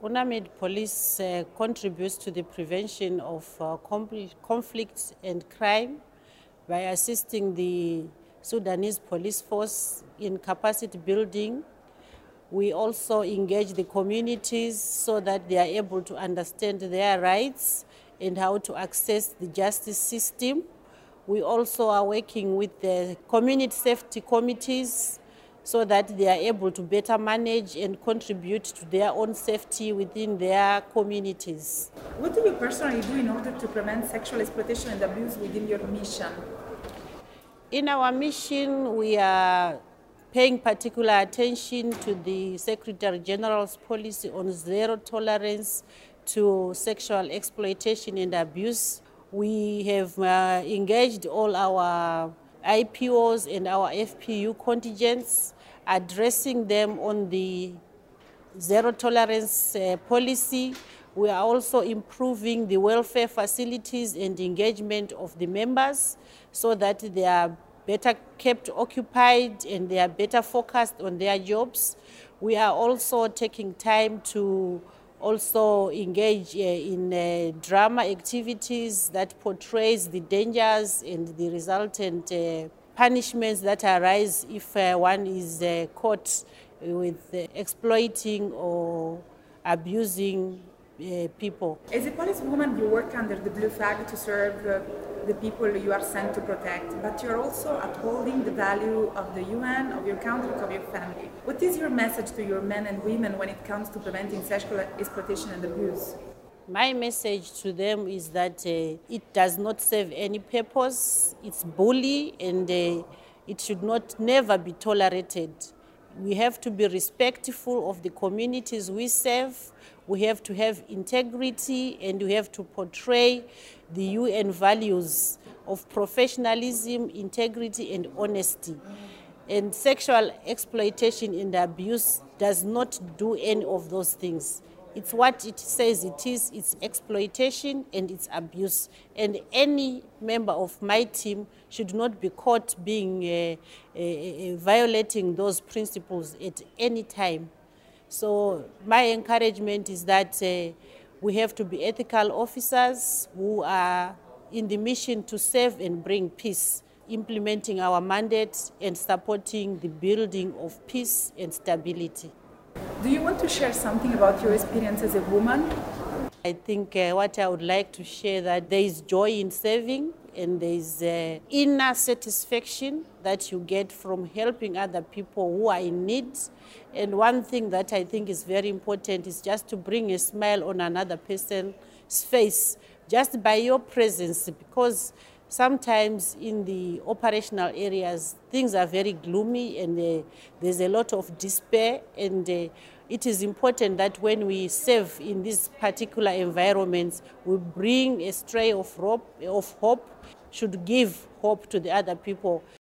UNAMID Police contributes to the prevention of conflicts and crime by assisting the Sudanese police force in capacity building. We also engage the communities so that they are able to understand their rights and how to access the justice system. We also are working with the community safety committees so that they are able to better manage and contribute to their own safety within their communities. What do you personally do in order to prevent sexual exploitation and abuse within your mission? In our mission, we are paying particular attention to the Secretary General's policy on zero tolerance to sexual exploitation and abuse. We have engaged all our IPOs and our FPU contingents, addressing them on the zero tolerance policy. We are also improving the welfare facilities and engagement of the members so that they are better kept occupied and they are better focused on their jobs. We are also taking time to also engage in drama activities that portrays the dangers and the resultant punishments that arise if one is caught with exploiting or abusing people. As a policewoman, you work under the blue flag to serve the people you are sent to protect, but you're also upholding the value of the UN, of your country, of your family. What is your message to your men and women when it comes to preventing sexual exploitation and abuse? My message to them is that it does not serve any purpose. It's bully and it should never be tolerated. We have to be respectful of the communities we serve. We have to have integrity and we have to portray the UN values of professionalism, integrity and honesty. And sexual exploitation and abuse does not do any of those things. It's what it says it is, it's exploitation and it's abuse. And any member of my team should not be caught being violating those principles at any time. So my encouragement is that we have to be ethical officers who are in the mission to serve and bring peace, implementing our mandate and supporting the building of peace and stability. Do you want to share something about your experience as a woman? I think what I would like to share that there is joy in serving and there is inner satisfaction that you get from helping other people who are in need. And one thing that I think is very important is just to bring a smile on another person's face just by your presence, because sometimes in the operational areas, things are very gloomy and there's a lot of despair. And it is important that when we serve in these particular environments, we bring a stray of hope, should give hope to the other people.